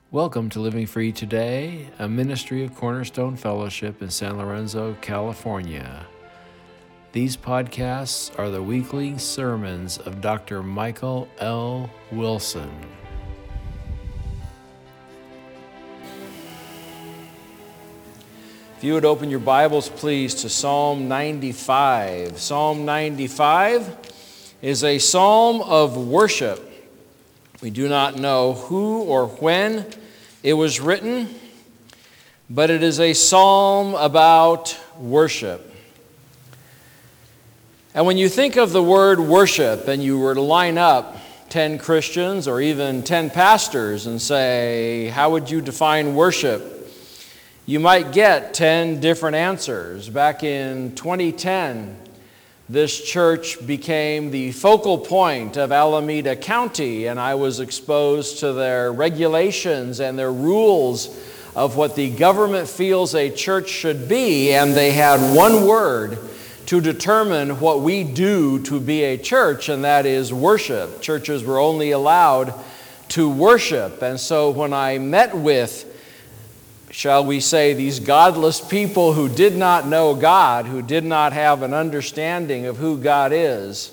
Welcome to Living Free Today, a ministry of Cornerstone Fellowship in San Lorenzo, California. These podcasts are the weekly sermons of Dr. Michael L. Wilson. If you would open your Bibles, please, to Psalm 95. Psalm 95 is a psalm of worship. We do not know who or when it was written, but it is a psalm about worship. And when you think of the word worship and you were to line up 10 Christians or even 10 pastors and say, how would you define worship? You might get 10 different answers. Back in 2010, this church became the focal point of Alameda County, and I was exposed to their regulations and their rules of what the government feels a church should be, and they had one word to determine what we do to be a church, and that is worship. Churches were only allowed to worship, and so when I met with, shall we say, these godless people who did not know God, who did not have an understanding of who God is,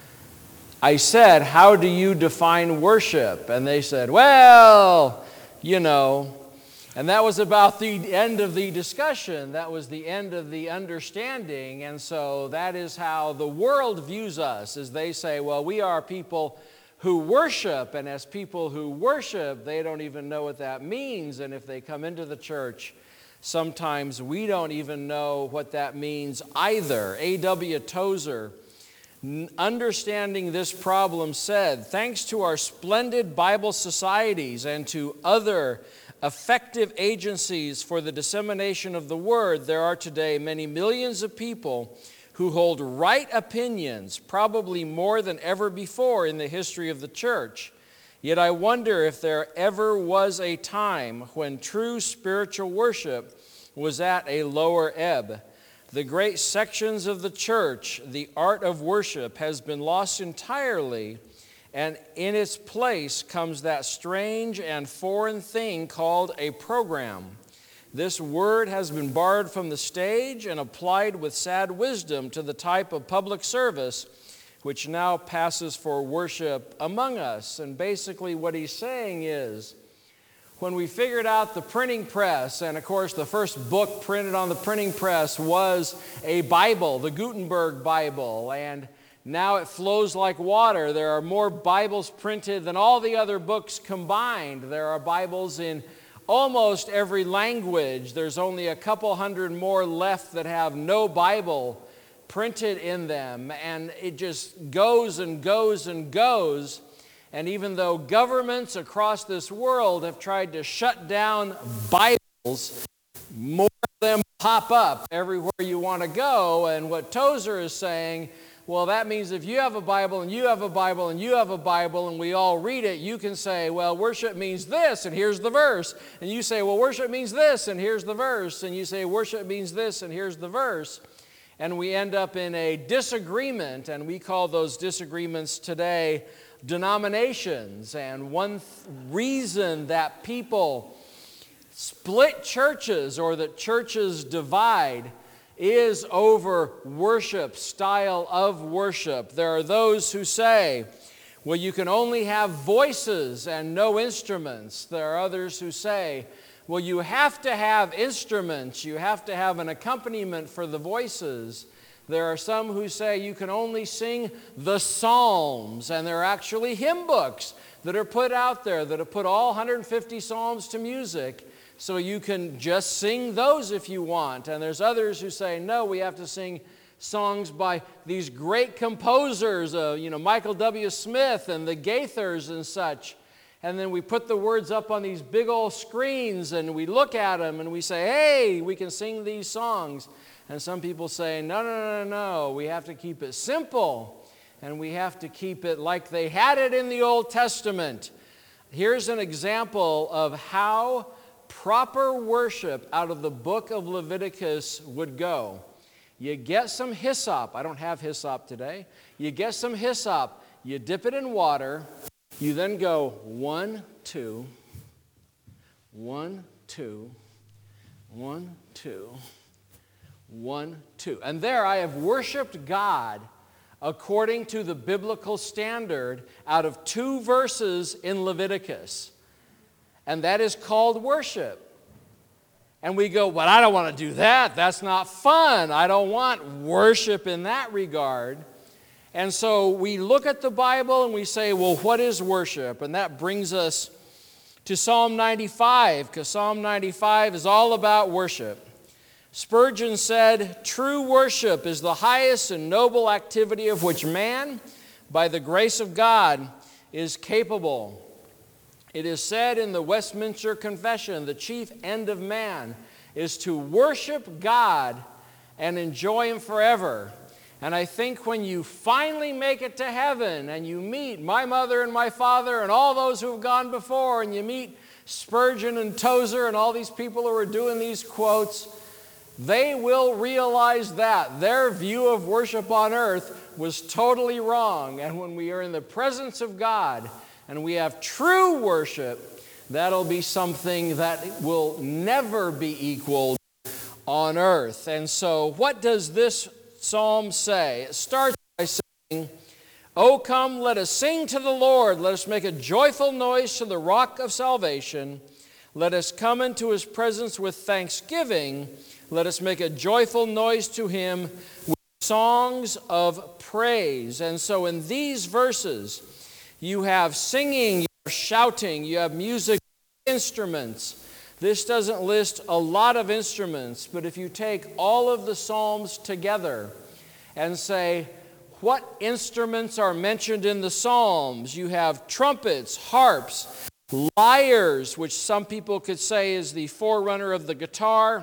I said, how do you define worship? And they said, well, you know. And that was about the end of the discussion. That was the end of the understanding. And so that is how the world views us, as they say, well, we are people who worship, and as people who worship, they don't even know what that means. And if they come into the church, sometimes we don't even know what that means either. A.W. Tozer, understanding this problem, said, thanks to our splendid Bible societies and to other effective agencies for the dissemination of the word, there are today many millions of people who hold right opinions, probably more than ever before in the history of the church. Yet I wonder if there ever was a time when true spiritual worship was at a lower ebb. The great sections of the church, the art of worship, has been lost entirely, and in its place comes that strange and foreign thing called a program. This word has been borrowed from the stage and applied with sad wisdom to the type of public service which now passes for worship among us. And basically what he's saying is, when we figured out the printing press, and of course the first book printed on the printing press was a Bible, the Gutenberg Bible, and now it flows like water. There are more Bibles printed than all the other books combined. There are Bibles in almost every language. There's only a couple hundred more left that have no Bible printed in them. And it just goes and goes and goes. And even though governments across this world have tried to shut down Bibles, more of them pop up everywhere you want to go. And what Tozer is saying, well, that means if you have a Bible and you have a Bible and you have a Bible and we all read it, you can say, well, worship means this, and here's the verse. And you say, well, worship means this, and here's the verse. And you say, worship means this, and here's the verse. And we end up in a disagreement, and we call those disagreements today denominations. And one reason that people split churches or that churches divide is over worship, style of worship. There are those who say, well, you can only have voices and no instruments. There are others who say, well, you have to have instruments. You have to have an accompaniment for the voices. There are some who say you can only sing the Psalms, and there are actually hymn books that are put out there that have put all 150 Psalms to music. So you can just sing those if you want. And there's others who say, no, we have to sing songs by these great composers, Michael W. Smith and the Gaithers and such. And then we put the words up on these big old screens and we look at them and we say, hey, we can sing these songs. And some people say, no, we have to keep it simple. And we have to keep it like they had it in the Old Testament. Here's an example of how proper worship out of the book of Leviticus would go. You get some hyssop. I don't have hyssop today. You get some hyssop. You dip it in water. You then go 1, 2, 1, 2, 1, 2, 1, 2. And there I have worshiped God according to the biblical standard out of 2 verses in Leviticus. And that is called worship. And we go, well, I don't want to do that. That's not fun. I don't want worship in that regard. And so we look at the Bible and we say, well, what is worship? And that brings us to Psalm 95, because Psalm 95 is all about worship. Spurgeon said, "True worship is the highest and noble activity of which man, by the grace of God, is capable." It is said in the Westminster Confession, the chief end of man is to worship God and enjoy Him forever. And I think when you finally make it to heaven and you meet my mother and my father and all those who have gone before, and you meet Spurgeon and Tozer and all these people who are doing these quotes, they will realize that their view of worship on earth was totally wrong. And when we are in the presence of God and we have true worship, that'll be something that will never be equaled on earth. And so what does this psalm say? It starts by saying, "O come, let us sing to the Lord. Let us make a joyful noise to the rock of salvation. Let us come into His presence with thanksgiving. Let us make a joyful noise to Him with songs of praise." And so in these verses, you have singing, you have shouting, you have music, instruments. This doesn't list a lot of instruments, but if you take all of the Psalms together and say, what instruments are mentioned in the Psalms? You have trumpets, harps, lyres, which some people could say is the forerunner of the guitar.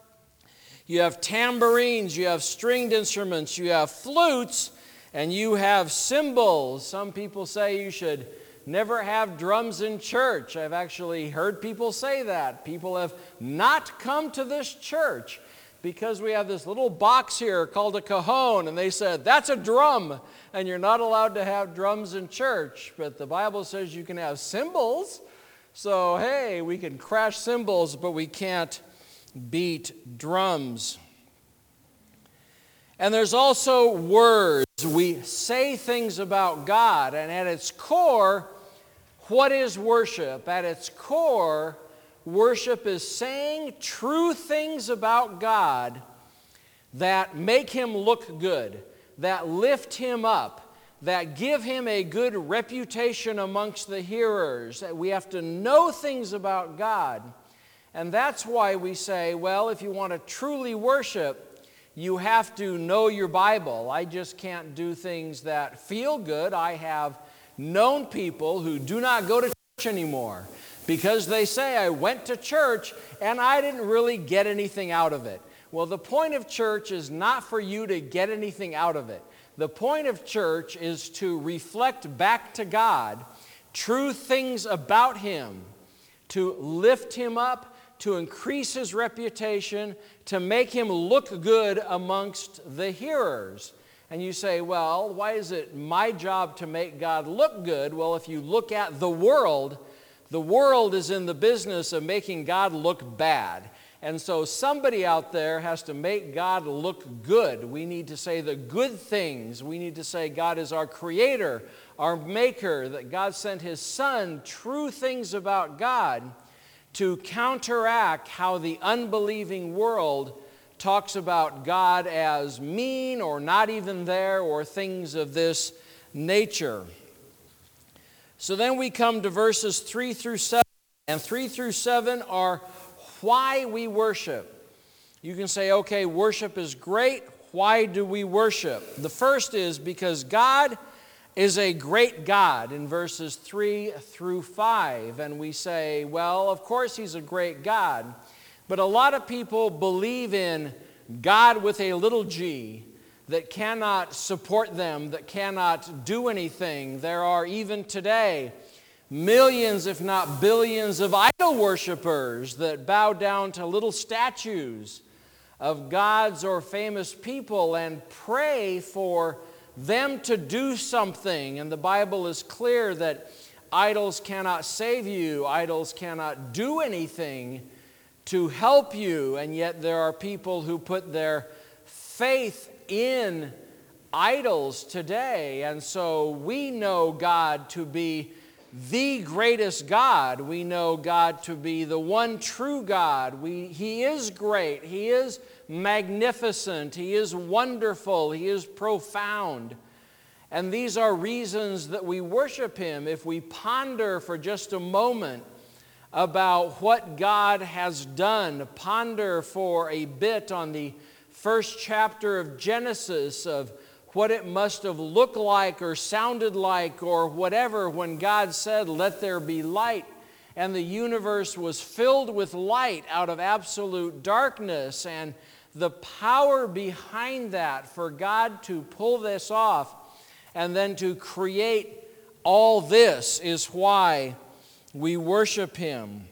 You have tambourines, you have stringed instruments, you have flutes, and you have cymbals. Some people say you should never have drums in church. I've actually heard people say that. People have not come to this church because we have this little box here called a cajon, and they said, that's a drum, and you're not allowed to have drums in church. But the Bible says you can have cymbals. So, hey, we can crash cymbals, but we can't beat drums. And there's also words. We say things about God, and at its core, what is worship? At its core, worship is saying true things about God that make Him look good, that lift Him up, that give Him a good reputation amongst the hearers. We have to know things about God. And that's why we say, well, if you want to truly worship, you have to know your Bible. I just can't do things that feel good. I have known people who do not go to church anymore because they say, I went to church and I didn't really get anything out of it. Well, the point of church is not for you to get anything out of it. The point of church is to reflect back to God true things about Him, to lift Him up, to increase His reputation, to make Him look good amongst the hearers. And you say, well, why is it my job to make God look good? Well, if you look at the world is in the business of making God look bad. And so somebody out there has to make God look good. We need to say the good things. We need to say God is our creator, our maker, that God sent His Son, true things about God, to counteract how the unbelieving world talks about God as mean or not even there or things of this nature. So then we come to verses 3 through 7, and 3 through 7 are why we worship. You can say, okay, worship is great. Why do we worship? The first is because God is a great God in verses 3 through 5. And we say, well, of course He's a great God. But a lot of people believe in God with a little g that cannot support them, that cannot do anything. There are even today millions, if not billions, of idol worshipers that bow down to little statues of gods or famous people and pray for them to do something. And the Bible is clear that idols cannot save you, idols cannot do anything to help you, and yet there are people who put their faith in idols today. And so we know God to be the greatest God. We know God to be the one true God. He is great. He is magnificent. He is wonderful. He is profound. And these are reasons that we worship Him. If we ponder for just a moment about what God has done, ponder for a bit on the first chapter of Genesis, of what it must have looked like or sounded like or whatever when God said, "Let there be light," and the universe was filled with light out of absolute darkness, and the power behind that for God to pull this off and then to create all this is why we worship Him.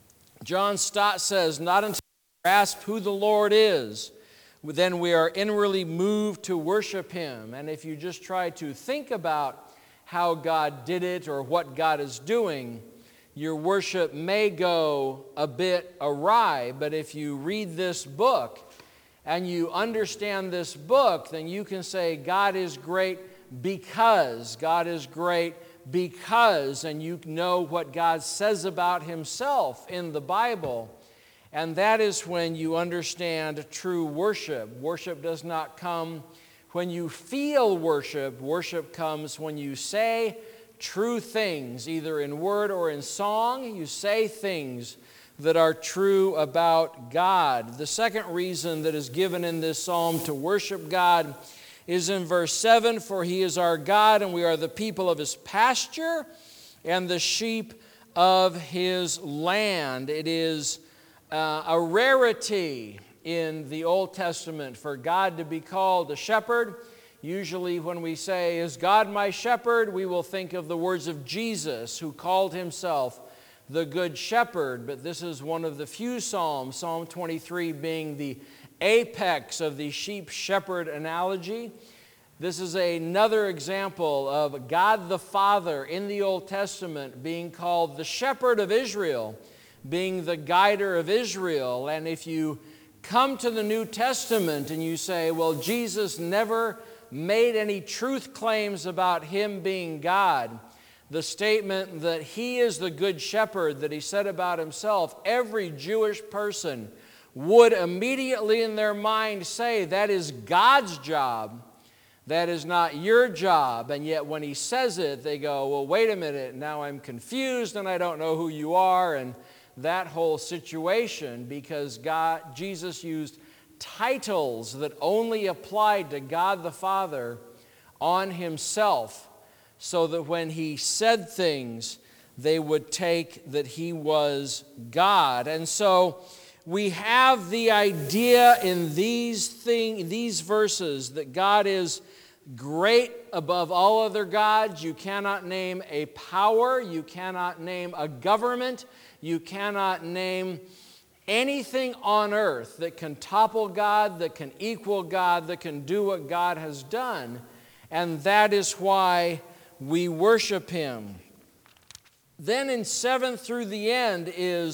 John Stott says, "Not until we grasp who the Lord is, then we are inwardly moved to worship Him." And if you just try to think about how God did it or what God is doing, your worship may go a bit awry. But if you read this book and you understand this book, then you can say, God is great because, God is great because, and you know what God says about Himself in the Bible. And that is when you understand true worship. Worship does not come when you feel worship. Worship comes when you say true things, either in word or in song. You say things that are true about God. The second reason that is given in this psalm to worship God is in verse 7, "For He is our God, and we are the people of His pasture and the sheep of His land." It is a rarity in the Old Testament for God to be called a shepherd. Usually when we say, "Is God my shepherd?" we will think of the words of Jesus, who called Himself the Good Shepherd. But this is one of the few psalms, Psalm 23 being the apex of the sheep-shepherd analogy. This is another example of God the Father in the Old Testament being called the shepherd of Israel, being the guider of Israel. And if you come to the New Testament and you say, well, Jesus never made any truth claims about Him being God, the statement that He is the Good Shepherd that He said about Himself, every Jewish person would immediately in their mind say, that is God's job. That is not your job. And yet when He says it, they go, well, wait a minute, now I'm confused and I don't know who you are, and that whole situation, because Jesus used titles that only applied to God the Father on Himself, so that when He said things, they would take that He was God. And so we have the idea in these verses that God is great above all other gods. You cannot name a power. You cannot name a government. You cannot name anything on earth that can topple God, that can equal God, that can do what God has done. And that is why we worship Him. Then in 7 through the end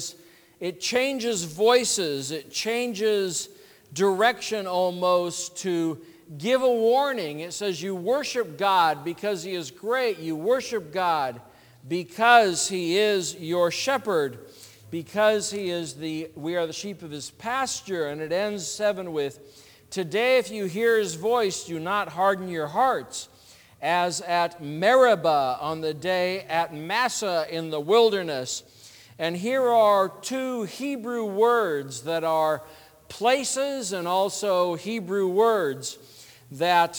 it changes voices, it changes direction almost to give a warning. It says you worship God because He is great. You worship God because He is your shepherd, because we are the sheep of His pasture. And it ends 7 with, "Today if you hear His voice, do not harden your hearts, as at Meribah on the day at Massah in the wilderness." And here are two Hebrew words that are places and also Hebrew words that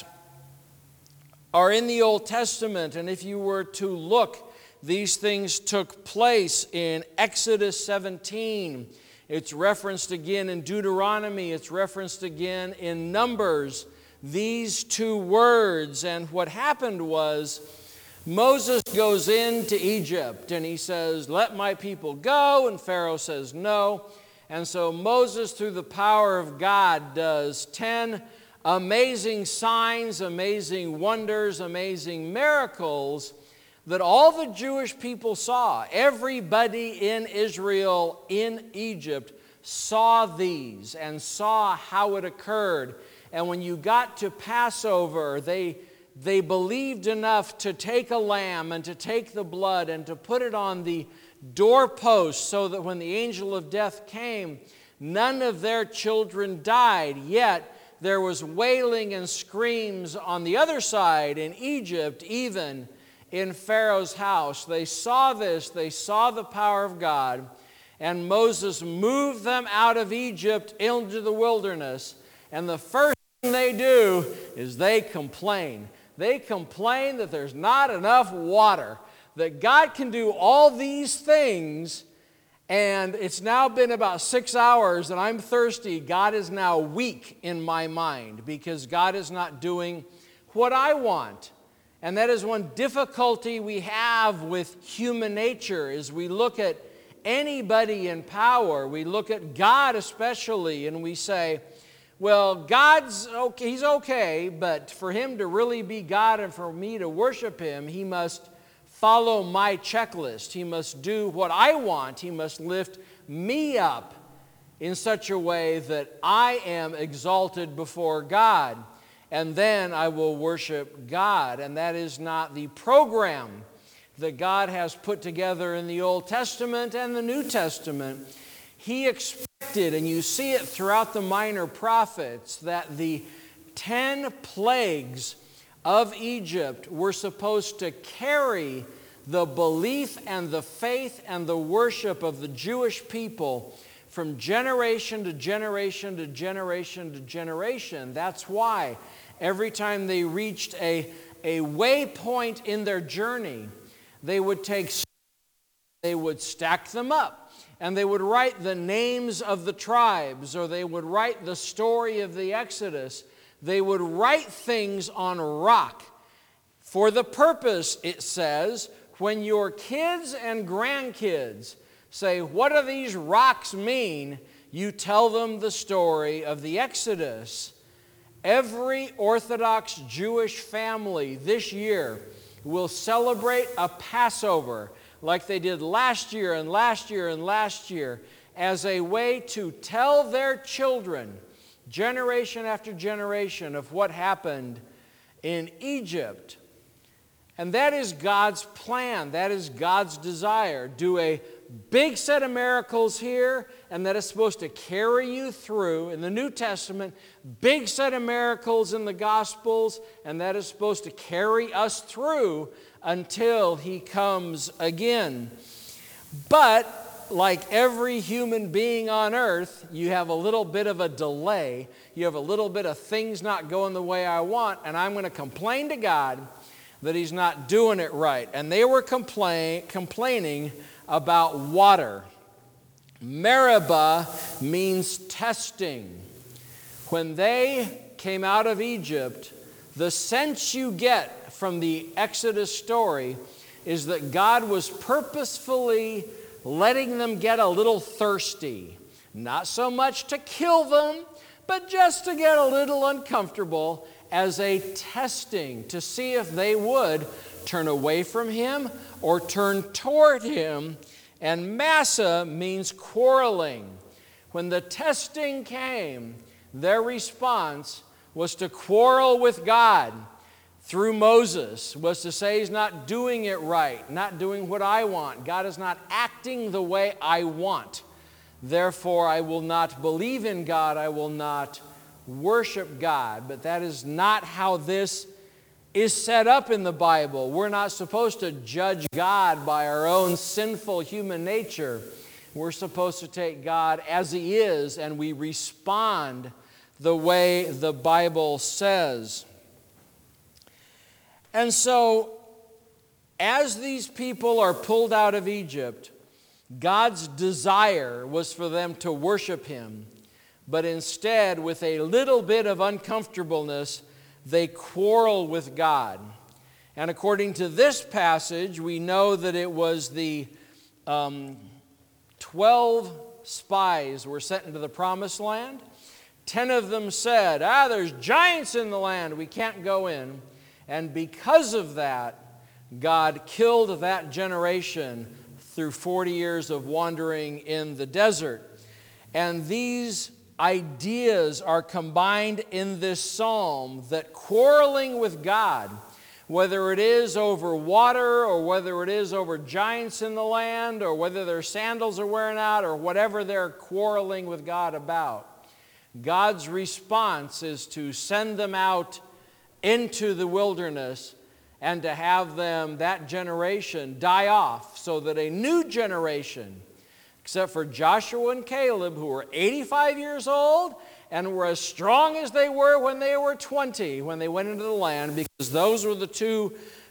are in the Old Testament. And if you were to look, these things took place in Exodus 17. It's referenced again in Deuteronomy. It's referenced again in Numbers. These two words. And what happened was, Moses goes into Egypt and he says, "Let my people go," and Pharaoh says no. And so Moses, through the power of God, does 10 amazing signs, amazing wonders, amazing miracles that all the Jewish people saw. Everybody in Israel, in Egypt, saw these and saw how it occurred. And when you got to Passover, they believed enough to take a lamb and to take the blood and to put it on the doorpost so that when the angel of death came, none of their children died. Yet there was wailing and screams on the other side in Egypt, even in Pharaoh's house. They saw this, they saw the power of God, and Moses moved them out of Egypt into the wilderness. And the first thing they do is they complain. They complain that there's not enough water, that God can do all these things, and it's now been about 6 hours and I'm thirsty. God is now weak in my mind because God is not doing what I want. And that is one difficulty we have with human nature is we look at anybody in power, we look at God especially, and we say, well, God's okay, He's okay, but for Him to really be God and for me to worship Him, He must follow my checklist. He must do what I want. He must lift me up in such a way that I am exalted before God. And then I will worship God. And that is not the program that God has put together in the Old Testament and the New Testament. He expected, and you see it throughout the minor prophets, that the 10 plagues of Egypt were supposed to carry the belief and the faith and the worship of the Jewish people from generation to generation to generation to generation. That's why every time they reached a waypoint in their journey, they would stack them up, and they would write the names of the tribes, or they would write the story of the Exodus. They would write things on rock for the purpose, it says, when your kids and grandkids say, what do these rocks mean? You tell them the story of the Exodus. Every Orthodox Jewish family this year will celebrate a Passover like they did last year and last year and last year as a way to tell their children, generation after generation, of what happened in Egypt. And that is God's plan. That is God's desire. Do a big set of miracles here, and that is supposed to carry you through. In the New Testament, big set of miracles in the Gospels, and that is supposed to carry us through until He comes again. But like every human being on earth, you have a little bit of a delay. You have a little bit of things not going the way I want, and I'm going to complain to God that He's not doing it right. And they were complaining about water. Meribah means testing. When they came out of Egypt, the sense you get from the Exodus story is that God was purposefully letting them get a little thirsty. Not so much to kill them, but just to get a little uncomfortable as a testing to see if they would turn away from Him or turn toward Him. And Massa means quarreling. When the testing came, their response was to quarrel with God through Moses, was to say He's not doing it right, not doing what I want. God is not acting the way I want. Therefore, I will not believe in God. I will not worship God. But that is not how this is set up in the Bible. We're not supposed to judge God by our own sinful human nature. We're supposed to take God as He is, and we respond the way the Bible says. And so, as these people are pulled out of Egypt, God's desire was for them to worship Him. But instead, with a little bit of uncomfortableness, they quarrel with God. And according to this passage, we know that it was the 12 spies were sent into the promised land. 10 of them said, there's giants in the land, we can't go in. And because of that, God killed that generation through 40 years of wandering in the desert. And these ideas are combined in this psalm that quarreling with God, whether it is over water or whether it is over giants in the land or whether their sandals are wearing out or whatever they're quarreling with God about, God's response is to send them out into the wilderness and to have them, that generation, die off so that a new generation, except for Joshua and Caleb, who were 85 years old and were as strong as they were when they were 20, when they went into the land, because those were the two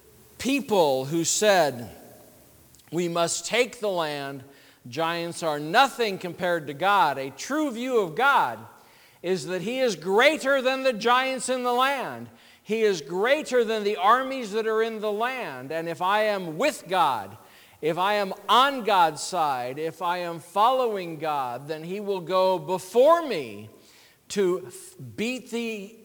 people who said, we must take the land. Giants are nothing compared to God. A true view of God is that He is greater than the giants in the land. He is greater than the armies that are in the land. And if I am with God, if I am on God's side, if I am following God, then He will go before me to beat the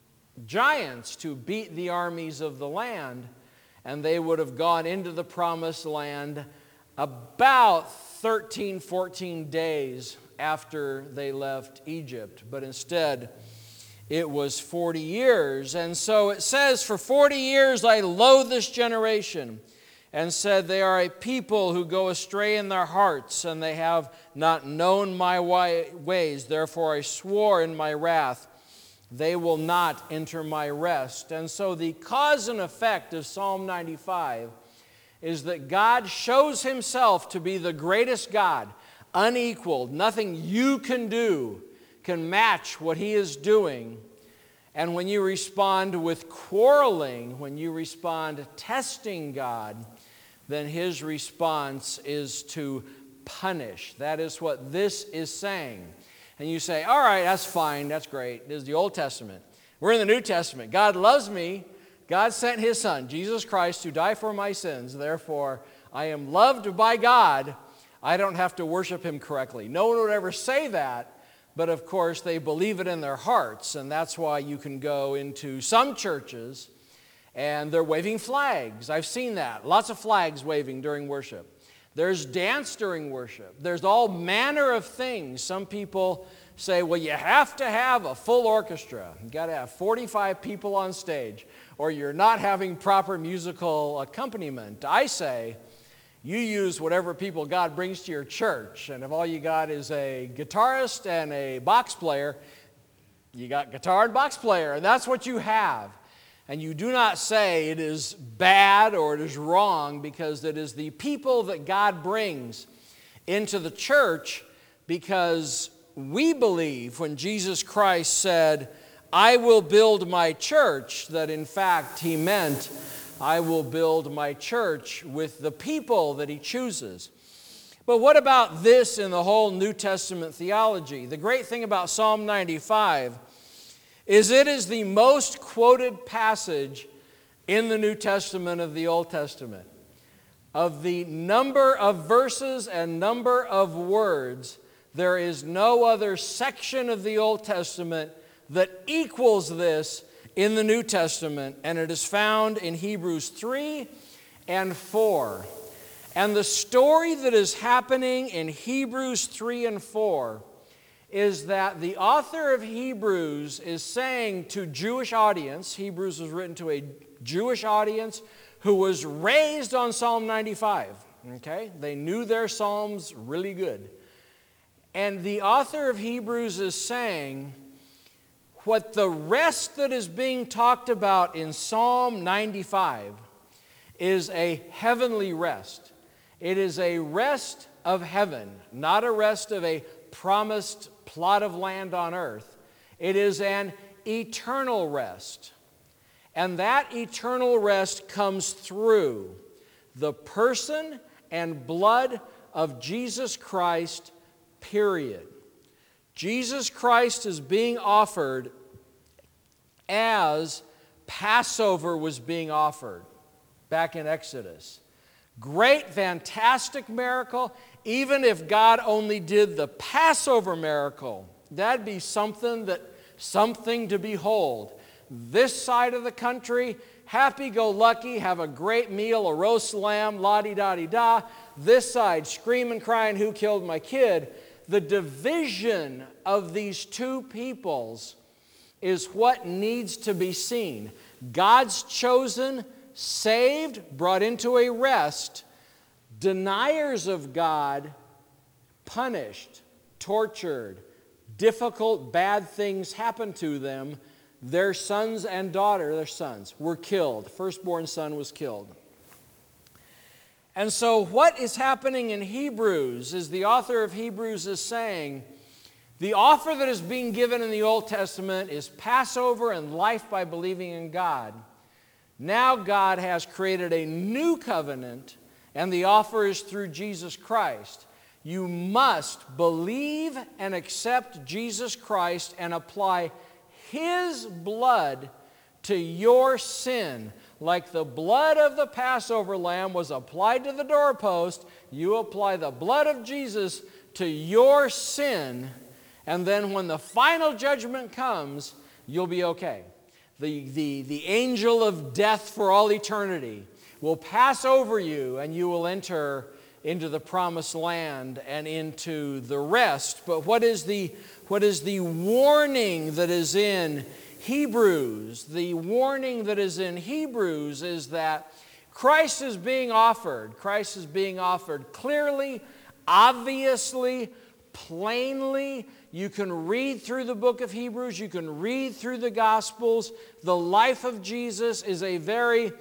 giants, to beat the armies of the land. And they would have gone into the promised land about 13, 14 days after they left Egypt. But instead, it was 40 years. And so it says, for 40 years I loathed this generation, and said, they are a people who go astray in their hearts, and they have not known my ways. Therefore I swore in my wrath, they will not enter my rest. And so the cause and effect of Psalm 95 is that God shows Himself to be the greatest God, unequaled. Nothing you can do can match what He is doing. And when you respond with quarreling, when you respond testing God, then His response is to punish. That is what this is saying. And you say, all right, that's fine, that's great. This is the Old Testament. We're in the New Testament. God loves me. God sent His Son, Jesus Christ, to die for my sins. Therefore, I am loved by God. I don't have to worship Him correctly. No one would ever say that. But of course, they believe it in their hearts, and that's why you can go into some churches and they're waving flags. I've seen that. Lots of flags waving during worship. There's dance during worship. There's all manner of things. Some people say, well, you have to have a full orchestra. You've got to have 45 people on stage, or you're not having proper musical accompaniment. I say, you use whatever people God brings to your church. And if all you got is a guitarist and a box player, you got guitar and box player, and that's what you have. And you do not say it is bad or it is wrong, because it is the people that God brings into the church, because we believe when Jesus Christ said, I will build my church, that in fact He meant, I will build my church with the people that He chooses. But what about this in the whole New Testament theology? The great thing about Psalm 95 is it is the most quoted passage in the New Testament of the Old Testament. Of the number of verses and number of words, there is no other section of the Old Testament that equals this in the New Testament, and it is found in Hebrews 3 and 4. And the story that is happening in Hebrews 3 and 4 is that the author of Hebrews is saying to Jewish audience, Hebrews was written to a Jewish audience who was raised on Psalm 95. Okay? They knew their Psalms really good. And the author of Hebrews is saying, what the rest that is being talked about in Psalm 95 is a heavenly rest. It is a rest of heaven, not a rest of a promised plot of land on earth. It is an eternal rest. And that eternal rest comes through the person and blood of Jesus Christ, period. Jesus Christ is being offered as Passover was being offered back in Exodus. Great, fantastic miracle. Even if God only did the Passover miracle, that'd be something to behold. This side of the country happy-go-lucky, have a great meal, a roast lamb, la-di-da-di-da. This side, screaming, crying, who killed my kid? The division of these two peoples is what needs to be seen. God's chosen, saved, brought into a rest. Deniers of God, punished, tortured, difficult, bad things happen to them. Their sons and daughters, their sons, were killed. Firstborn son was killed. And so what is happening in Hebrews is the author of Hebrews is saying, the offer that is being given in the Old Testament is Passover and life by believing in God. Now God has created a new covenant, and the offer is through Jesus Christ. You must believe and accept Jesus Christ and apply His blood to your sin. Like the blood of the Passover lamb was applied to the doorpost, you apply the blood of Jesus to your sin, and then when the final judgment comes, you'll be okay. The angel of death for all eternity will pass over you, and you will enter into the promised land and into the rest. But what is the warning that is in Hebrews? The warning that is in Hebrews is that Christ is being offered. Christ is being offered clearly, obviously, plainly. You can read through the book of Hebrews. You can read through the Gospels. The life of Jesus is a very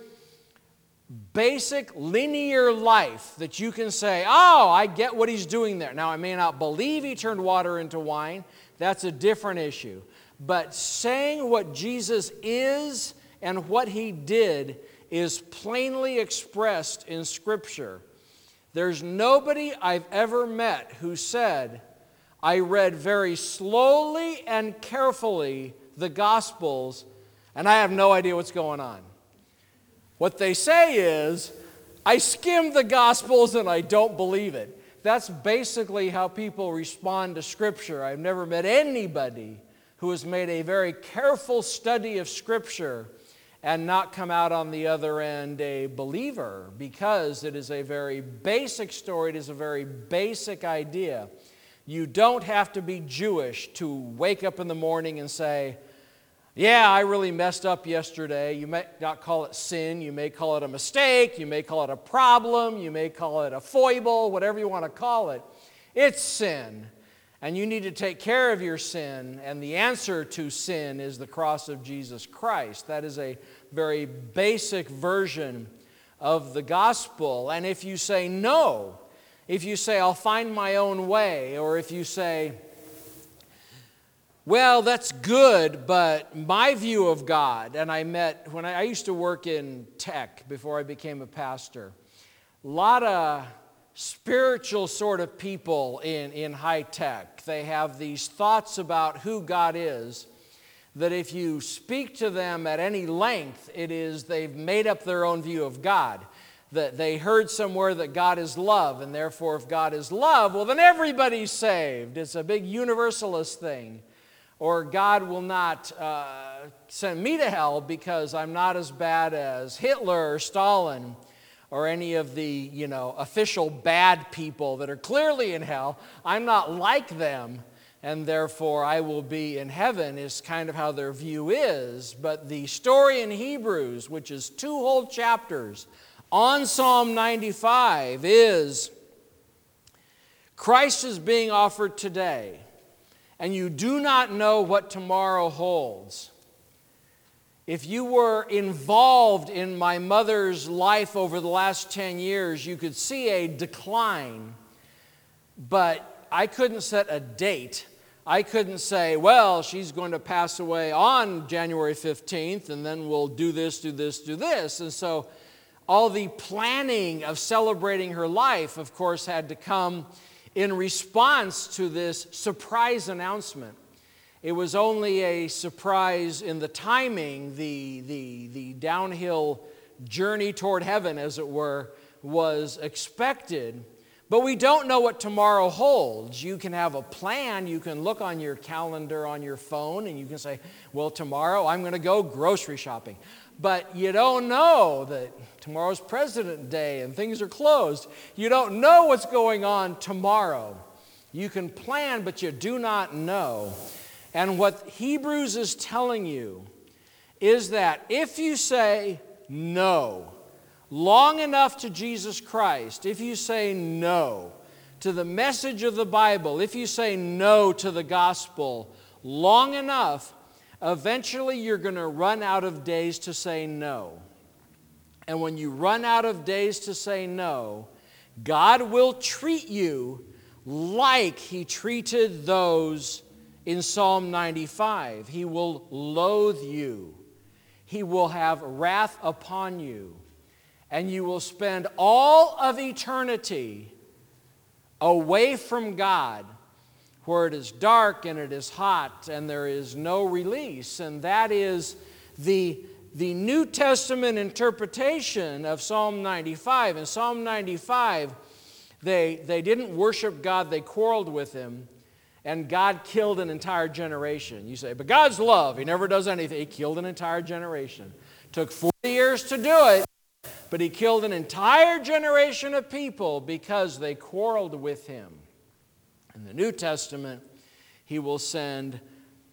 basic, linear life that you can say, oh, I get what He's doing there. Now, I may not believe He turned water into wine. That's a different issue. But saying what Jesus is and what He did is plainly expressed in Scripture. There's nobody I've ever met who said, I read very slowly and carefully the Gospels, and I have no idea what's going on. What they say is, I skimmed the Gospels and I don't believe it. That's basically how people respond to Scripture. I've never met anybody who has made a very careful study of Scripture and not come out on the other end a believer, because it is a very basic story. It is a very basic idea. You don't have to be Jewish to wake up in the morning and say, yeah, I really messed up yesterday. You may not call it sin. You may call it a mistake. You may call it a problem. You may call it a foible, whatever you want to call it. It's sin. And you need to take care of your sin. And the answer to sin is the cross of Jesus Christ. That is a very basic version of the gospel. And if you say no, if you say, I'll find my own way, or if you say, well, that's good, but my view of God, and when I used to work in tech before I became a pastor, a lot of spiritual sort of people in high tech. They have these thoughts about who God is, that if you speak to them at any length, it is they've made up their own view of God. That they heard somewhere that God is love, and therefore if God is love, well then everybody's saved. It's a big universalist thing. Or God will not send me to hell because I'm not as bad as Hitler or Stalin or any of the, official bad people that are clearly in hell. I'm not like them, and therefore I will be in heaven, is kind of how their view is. But the story in Hebrews, which is 2 whole chapters on Psalm 95, is Christ is being offered today, and you do not know what tomorrow holds. If you were involved in my mother's life over the last 10 years, you could see a decline, but I couldn't set a date. I couldn't say, well, she's going to pass away on January 15th, and then we'll do this, do this, do this. And so all the planning of celebrating her life, of course, had to come in response to this surprise announcement. It was only a surprise in the timing. The downhill journey toward heaven, as it were, was expected. But we don't know what tomorrow holds. You can have a plan. You can look on your calendar on your phone and you can say, well, tomorrow I'm going to go grocery shopping. but you don't know that tomorrow's President's Day and things are closed. You don't know what's going on tomorrow. You can plan, but you do not know. And what Hebrews is telling you is that if you say no long enough to Jesus Christ, if you say no to the message of the Bible, if you say no to the gospel long enough, eventually you're going to run out of days to say no. And when you run out of days to say no, God will treat you like He treated those in Psalm 95. He will loathe you. He will have wrath upon you. And you will spend all of eternity away from God, where it is dark and it is hot and there is no release. And that is the New Testament interpretation of Psalm 95. In Psalm 95, they didn't worship God, they quarreled with Him, and God killed an entire generation. You say, but God's love, He never does anything. He killed an entire generation. Took 40 years to do it, but He killed an entire generation of people because they quarreled with Him. In the New Testament, He will send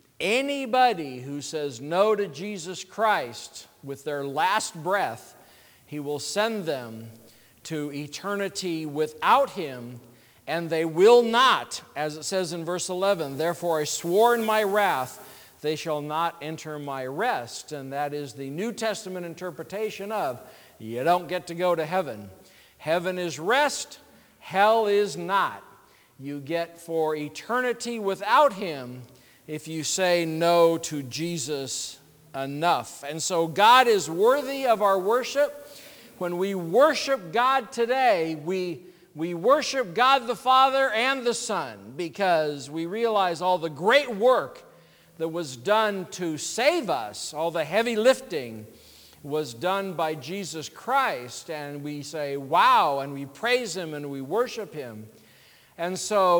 anybody who says no to Jesus Christ with their last breath. He will send them to eternity without Him, and they will not, as it says in verse 11, therefore I swore in my wrath, they shall not enter my rest. And that is the New Testament interpretation of, you don't get to go to heaven. Heaven is rest, hell is not. You get for eternity without Him if you say no to Jesus enough. And so God is worthy of our worship. When we worship God today, we worship God the Father and the Son because we realize all the great work that was done to save us, all the heavy lifting was done by Jesus Christ. And we say, wow, and we praise Him and we worship Him. And so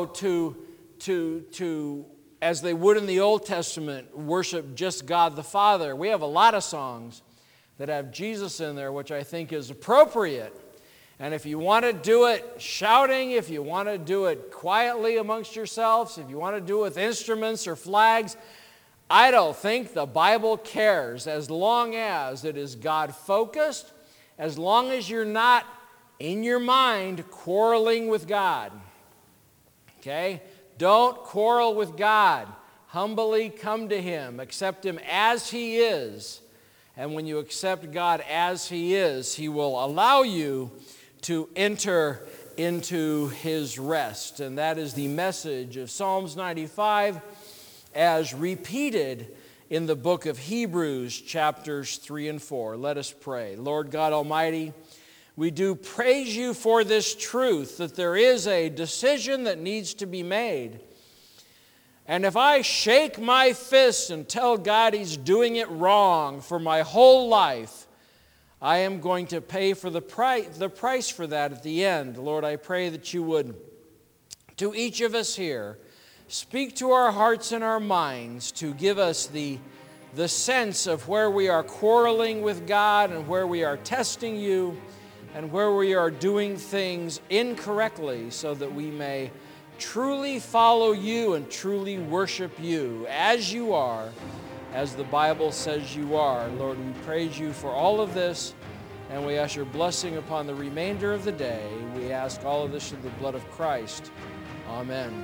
to as they would in the Old Testament, worship just God the Father, we have a lot of songs that have Jesus in there, which I think is appropriate. And if you want to do it shouting, if you want to do it quietly amongst yourselves, if you want to do it with instruments or flags, I don't think the Bible cares, as long as it is God-focused, as long as you're not, in your mind, quarreling with God. Okay? Don't quarrel with God. Humbly come to Him. Accept Him as He is. And when you accept God as He is, He will allow you to enter into His rest. And that is the message of Psalms 95 as repeated in the book of Hebrews, chapters 3 and 4. Let us pray. Lord God Almighty, we do praise You for this truth, that there is a decision that needs to be made. And if I shake my fist and tell God He's doing it wrong for my whole life, I am going to pay for the price for that at the end. Lord, I pray that You would, to each of us here, speak to our hearts and our minds to give us the sense of where we are quarreling with God and where we are testing You and where we are doing things incorrectly, so that we may truly follow You and truly worship You as You are, as the Bible says You are. Lord, we praise You for all of this, and we ask Your blessing upon the remainder of the day. We ask all of this through the blood of Christ. Amen.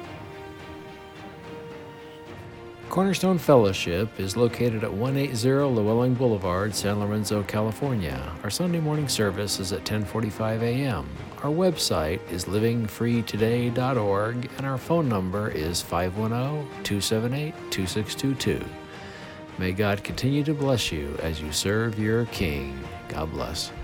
Cornerstone Fellowship is located at 180 Llewellyn Boulevard, San Lorenzo, California. Our Sunday morning service is at 10:45 a.m. Our website is livingfreetoday.org, and our phone number is 510-278-2622. May God continue to bless you as you serve your King. God bless.